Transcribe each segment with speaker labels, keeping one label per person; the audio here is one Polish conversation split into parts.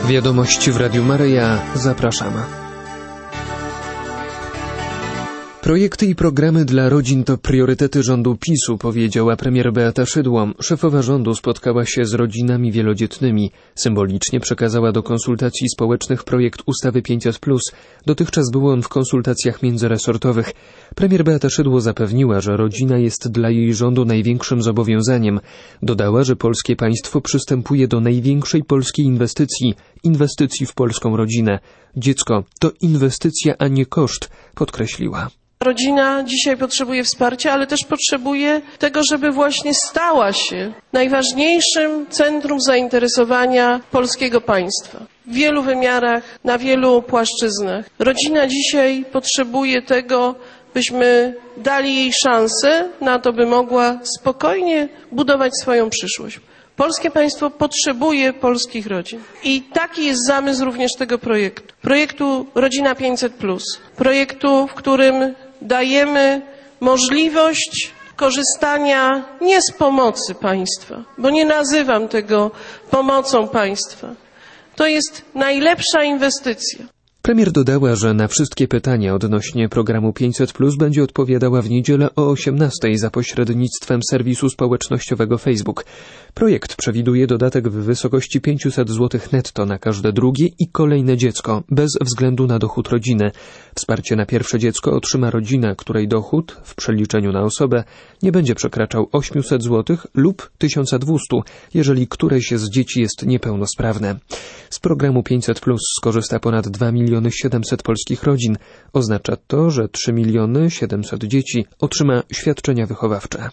Speaker 1: Wiadomości w Radiu Maryja. Zapraszamy. Projekty i programy dla rodzin to priorytety rządu PiS-u, powiedziała premier Beata Szydło. Szefowa rządu spotkała się z rodzinami wielodzietnymi. Symbolicznie przekazała do konsultacji społecznych projekt ustawy 500+. Dotychczas był on w konsultacjach międzyresortowych. Premier Beata Szydło zapewniła, że rodzina jest dla jej rządu największym zobowiązaniem. Dodała, że polskie państwo przystępuje do największej polskiej inwestycji w polską rodzinę. Dziecko to inwestycja, a nie koszt, podkreśliła.
Speaker 2: Rodzina dzisiaj potrzebuje wsparcia, ale też potrzebuje tego, żeby właśnie stała się najważniejszym centrum zainteresowania polskiego państwa. W wielu wymiarach, na wielu płaszczyznach. Rodzina dzisiaj potrzebuje tego, byśmy dali jej szansę na to, by mogła spokojnie budować swoją przyszłość. Polskie państwo potrzebuje polskich rodzin. I taki jest zamysł również tego projektu. Projektu Rodzina 500+. Projektu, w którym dajemy możliwość korzystania nie z pomocy państwa, bo nie nazywam tego pomocą państwa. To jest najlepsza inwestycja.
Speaker 1: Premier dodała, że na wszystkie pytania odnośnie programu 500+ będzie odpowiadała w niedzielę o 18:00 za pośrednictwem serwisu społecznościowego Facebook. Projekt przewiduje dodatek w wysokości 500 zł netto na każde drugie i kolejne dziecko, bez względu na dochód rodziny. Wsparcie na pierwsze dziecko otrzyma rodzina, której dochód w przeliczeniu na osobę nie będzie przekraczał 800 zł lub 1200, jeżeli któreś z dzieci jest niepełnosprawne. Z programu 500+ skorzysta ponad 2 700 000 polskich rodzin. Oznacza to, że 3 700 000 dzieci otrzyma świadczenia wychowawcze.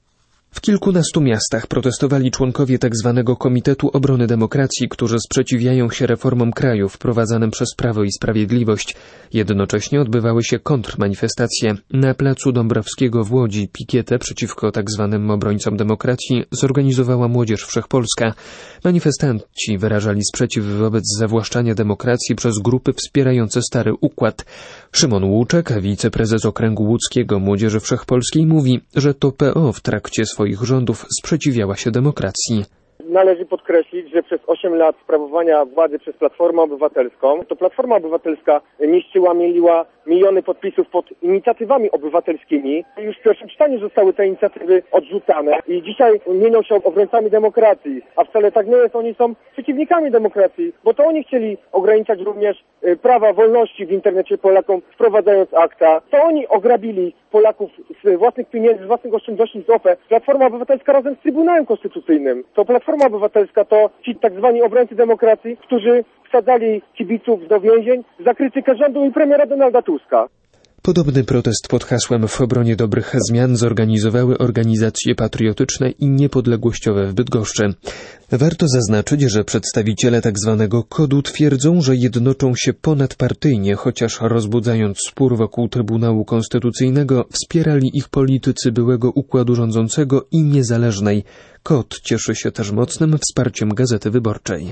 Speaker 1: W kilkunastu miastach protestowali członkowie tzw. Komitetu Obrony Demokracji, którzy sprzeciwiają się reformom kraju wprowadzanym przez Prawo i Sprawiedliwość. Jednocześnie odbywały się kontrmanifestacje. Na placu Dąbrowskiego w Łodzi pikietę przeciwko tzw. obrońcom demokracji zorganizowała Młodzież Wszechpolska. Manifestanci wyrażali sprzeciw wobec zawłaszczania demokracji przez grupy wspierające stary układ. Szymon Łuczek, wiceprezes Okręgu Łódzkiego Młodzieży Wszechpolskiej, mówi, że to PO w trakcie swoich rządów sprzeciwiała się demokracji.
Speaker 3: Należy podkreślić, że przez 8 lat sprawowania władzy przez Platformę Obywatelską, to Platforma Obywatelska niszczyła, mieliła miliony podpisów pod inicjatywami obywatelskimi. Już w pierwszym czytaniu zostały te inicjatywy odrzucane i dzisiaj mienią się obrońcami demokracji, a wcale tak nie jest, oni są przeciwnikami demokracji, bo to oni chcieli ograniczać również prawa wolności w internecie Polakom, wprowadzając akta. To oni ograbili Polaków z własnych pieniędzy, z własnych oszczędności z OFE. Platforma Obywatelska razem z Trybunałem Konstytucyjnym. To Platforma Obywatelska to ci tak zwani obrońcy demokracji, którzy wsadzali kibiców do więzień za krytykę rządu i premiera Donalda Tuska.
Speaker 1: Podobny protest pod hasłem w obronie dobrych zmian zorganizowały organizacje patriotyczne i niepodległościowe w Bydgoszczy. Warto zaznaczyć, że przedstawiciele tzw. kodu twierdzą, że jednoczą się ponadpartyjnie, chociaż rozbudzając spór wokół Trybunału Konstytucyjnego wspierali ich politycy byłego układu rządzącego i niezależnej. KOD cieszy się też mocnym wsparciem Gazety Wyborczej.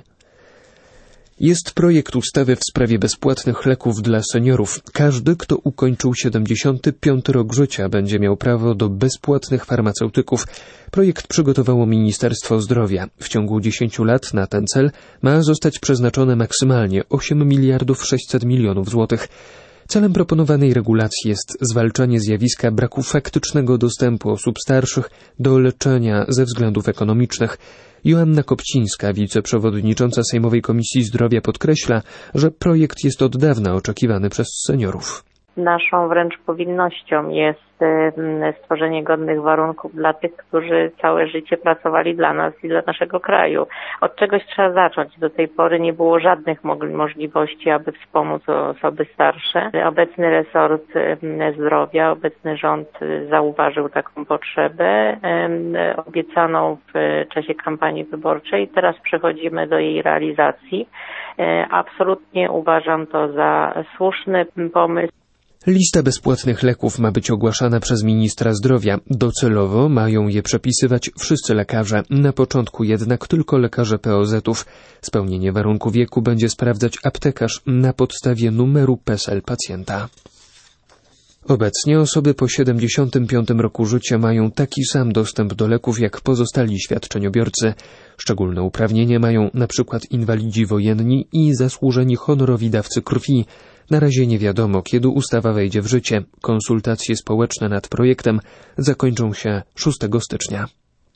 Speaker 1: Jest projekt ustawy w sprawie bezpłatnych leków dla seniorów. Każdy, kto ukończył 75. rok życia, będzie miał prawo do bezpłatnych farmaceutyków. Projekt przygotowało Ministerstwo Zdrowia. W ciągu 10 lat na ten cel ma zostać przeznaczone maksymalnie 8 600 000 000 złotych. Celem proponowanej regulacji jest zwalczanie zjawiska braku faktycznego dostępu osób starszych do leczenia ze względów ekonomicznych. Joanna Kopcińska, wiceprzewodnicząca Sejmowej Komisji Zdrowia, podkreśla, że projekt jest od dawna oczekiwany przez seniorów.
Speaker 4: Naszą wręcz powinnością jest stworzenie godnych warunków dla tych, którzy całe życie pracowali dla nas i dla naszego kraju. Od czegoś trzeba zacząć. Do tej pory nie było żadnych możliwości, aby wspomóc osoby starsze. Obecny resort zdrowia, obecny rząd zauważył taką potrzebę obiecaną w czasie kampanii wyborczej. Teraz przechodzimy do jej realizacji. Absolutnie uważam to za słuszny pomysł.
Speaker 1: Lista bezpłatnych leków ma być ogłaszana przez ministra zdrowia. Docelowo mają je przepisywać wszyscy lekarze. Na początku jednak tylko lekarze POZ-ów. Spełnienie warunku wieku będzie sprawdzać aptekarz na podstawie numeru PESEL pacjenta. Obecnie osoby po 75 roku życia mają taki sam dostęp do leków jak pozostali świadczeniobiorcy. Szczególne uprawnienia mają np. inwalidzi wojenni i zasłużeni honorowi dawcy krwi. Na razie nie wiadomo, kiedy ustawa wejdzie w życie. Konsultacje społeczne nad projektem zakończą się 6 stycznia.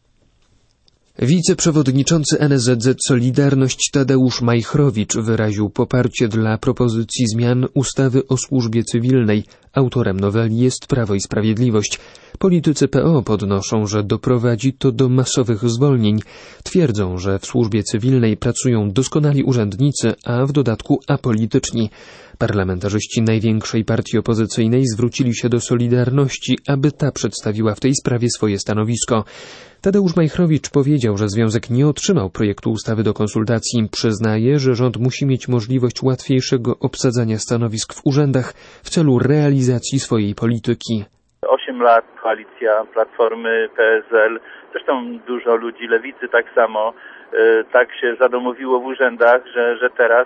Speaker 1: Wiceprzewodniczący NSZZ Solidarność Tadeusz Majchrowicz wyraził poparcie dla propozycji zmian ustawy o służbie cywilnej. Autorem noweli jest Prawo i Sprawiedliwość. Politycy PO podnoszą, że doprowadzi to do masowych zwolnień. Twierdzą, że w służbie cywilnej pracują doskonali urzędnicy, a w dodatku apolityczni. Parlamentarzyści największej partii opozycyjnej zwrócili się do Solidarności, aby ta przedstawiła w tej sprawie swoje stanowisko. Tadeusz Majchrowicz powiedział, że związek nie otrzymał projektu ustawy do konsultacji. Przyznaje, że rząd musi mieć możliwość łatwiejszego obsadzania stanowisk w urzędach w celu realizacji swojej polityki.
Speaker 5: 8 lat koalicja Platformy, PSL, zresztą dużo ludzi lewicy tak samo, tak się zadomowiło w urzędach, że teraz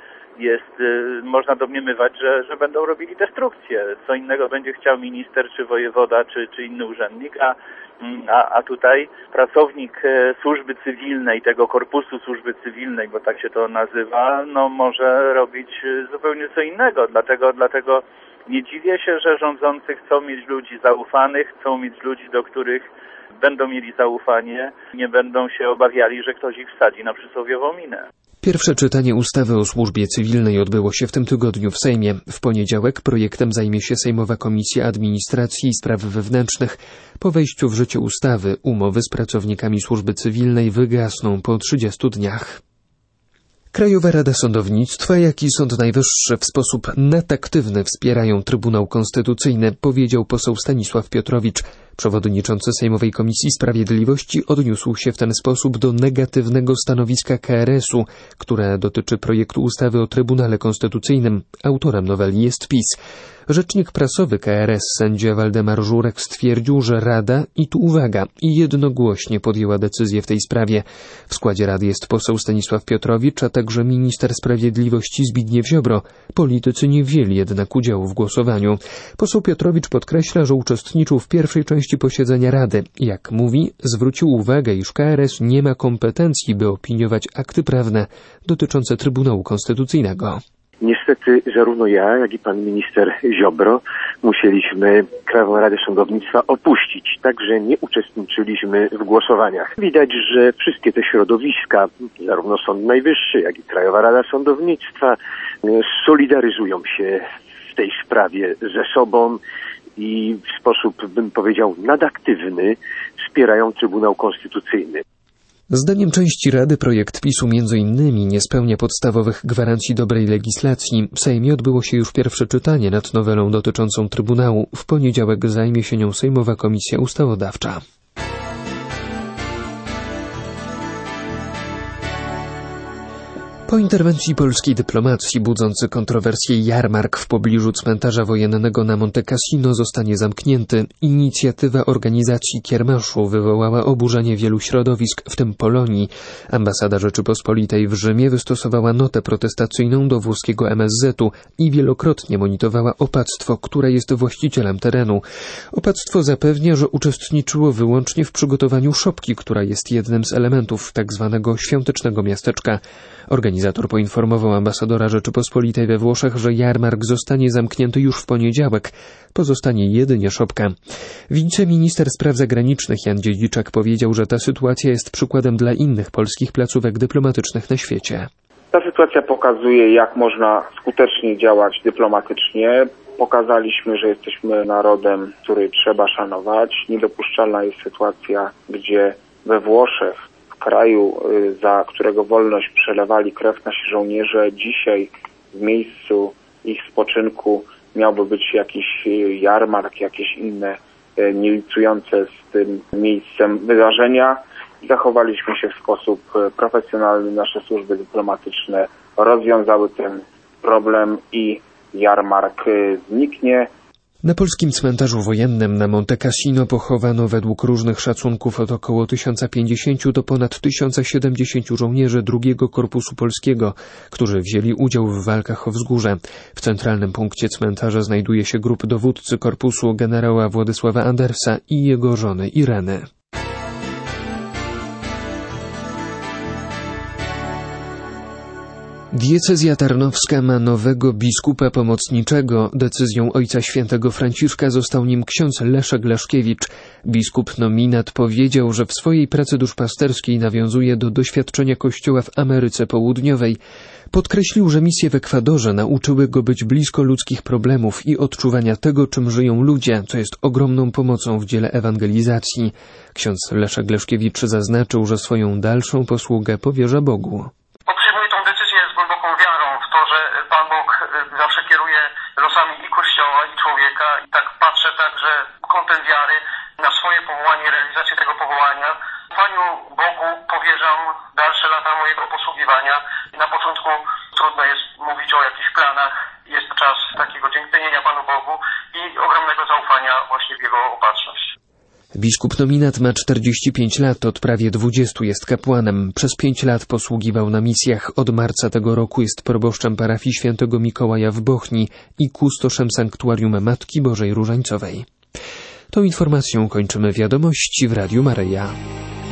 Speaker 5: można domniemywać, że będą robili destrukcję. Co innego będzie chciał minister, czy wojewoda, czy inny urzędnik, a tutaj pracownik służby cywilnej, tego korpusu służby cywilnej, bo tak się to nazywa, może robić zupełnie co innego. Dlatego nie dziwię się, że rządzący chcą mieć ludzi zaufanych, chcą mieć ludzi, do których będą mieli zaufanie, nie będą się obawiali, że ktoś ich wsadzi na przysłowiową minę.
Speaker 1: Pierwsze czytanie ustawy o służbie cywilnej odbyło się w tym tygodniu w Sejmie. W poniedziałek projektem zajmie się Sejmowa Komisja Administracji i Spraw Wewnętrznych. Po wejściu w życie ustawy umowy z pracownikami służby cywilnej wygasną po 30 dniach. Krajowa Rada Sądownictwa, jak i Sąd Najwyższy w sposób nadaktywny wspierają Trybunał Konstytucyjny, powiedział poseł Stanisław Piotrowicz. Przewodniczący Sejmowej Komisji Sprawiedliwości odniósł się w ten sposób do negatywnego stanowiska KRS-u, które dotyczy projektu ustawy o Trybunale Konstytucyjnym. Autorem noweli jest PiS. Rzecznik prasowy KRS sędzia Waldemar Żurek stwierdził, że Rada, i tu uwaga, jednogłośnie podjęła decyzję w tej sprawie. W składzie Rady jest poseł Stanisław Piotrowicz, a także minister sprawiedliwości Zbigniew Ziobro. Politycy nie wzięli jednak udziału w głosowaniu. Poseł Piotrowicz podkreśla, że uczestniczył w pierwszej części posiedzenia Rady. Jak mówi, zwrócił uwagę, iż KRS nie ma kompetencji, by opiniować akty prawne dotyczące Trybunału Konstytucyjnego.
Speaker 6: Niestety zarówno ja, jak i pan minister Ziobro musieliśmy Krajową Radę Sądownictwa opuścić, także nie uczestniczyliśmy w głosowaniach. Widać, że wszystkie te środowiska, zarówno Sąd Najwyższy, jak i Krajowa Rada Sądownictwa, solidaryzują się w tej sprawie ze sobą i w sposób, bym powiedział, nadaktywny wspierają Trybunał Konstytucyjny.
Speaker 1: Zdaniem części Rady projekt PiS-u m.in. nie spełnia podstawowych gwarancji dobrej legislacji. W Sejmie odbyło się już pierwsze czytanie nad nowelą dotyczącą Trybunału. W poniedziałek zajmie się nią Sejmowa Komisja Ustawodawcza. Po interwencji polskiej dyplomacji budzący kontrowersje jarmark w pobliżu cmentarza wojennego na Monte Cassino zostanie zamknięty. Inicjatywa organizacji kiermaszu wywołała oburzenie wielu środowisk, w tym Polonii. Ambasada Rzeczypospolitej w Rzymie wystosowała notę protestacyjną do włoskiego MSZ-u i wielokrotnie monitorowała opactwo, które jest właścicielem terenu. Opactwo zapewnia, że uczestniczyło wyłącznie w przygotowaniu szopki, która jest jednym z elementów tzw. świątecznego miasteczka. Organizator poinformował ambasadora Rzeczypospolitej we Włoszech, że jarmark zostanie zamknięty już w poniedziałek. Pozostanie jedynie szopka. Wiceminister spraw zagranicznych Jan Dziedziczak powiedział, że ta sytuacja jest przykładem dla innych polskich placówek dyplomatycznych na świecie.
Speaker 7: Ta sytuacja pokazuje, jak można skutecznie działać dyplomatycznie. Pokazaliśmy, że jesteśmy narodem, który trzeba szanować. Niedopuszczalna jest sytuacja, gdzie we Włoszech, w kraju, za którego wolność przelewali krew nasi żołnierze, dzisiaj w miejscu ich spoczynku miałby być jakiś jarmark, jakieś inne nielicujące z tym miejscem wydarzenia. Zachowaliśmy się w sposób profesjonalny, nasze służby dyplomatyczne rozwiązały ten problem i jarmark zniknie.
Speaker 1: Na polskim cmentarzu wojennym na Monte Cassino pochowano według różnych szacunków od około 1050 do ponad 1070 żołnierzy II Korpusu Polskiego, którzy wzięli udział w walkach o Wzgórze. W centralnym punkcie cmentarza znajduje się grób dowódcy korpusu generała Władysława Andersa i jego żony Ireny. Diecezja tarnowska ma nowego biskupa pomocniczego. Decyzją Ojca Świętego Franciszka został nim ksiądz Leszek Leszkiewicz. Biskup nominat powiedział, że w swojej pracy duszpasterskiej nawiązuje do doświadczenia Kościoła w Ameryce Południowej. Podkreślił, że misje w Ekwadorze nauczyły go być blisko ludzkich problemów i odczuwania tego, czym żyją ludzie, co jest ogromną pomocą w dziele ewangelizacji. Ksiądz Leszek Leszkiewicz zaznaczył, że swoją dalszą posługę powierza Bogu.
Speaker 8: Zawsze kieruje losami i Kościoła, i człowieka. I tak patrzę także kątem wiary na swoje powołanie, realizację tego powołania. Panu Bogu powierzam dalsze lata mojego posługiwania. Na początku trudno jest mówić o jakichś planach. Jest czas takiego dziękczynienia Panu Bogu i ogromnego zaufania właśnie w Jego opatrzność.
Speaker 1: Biskup nominat ma 45 lat, od prawie 20 jest kapłanem. Przez 5 lat posługiwał na misjach. Od marca tego roku jest proboszczem parafii Świętego Mikołaja w Bochni i kustoszem sanktuarium Matki Bożej Różańcowej. Tą informacją kończymy wiadomości w Radiu Maryja.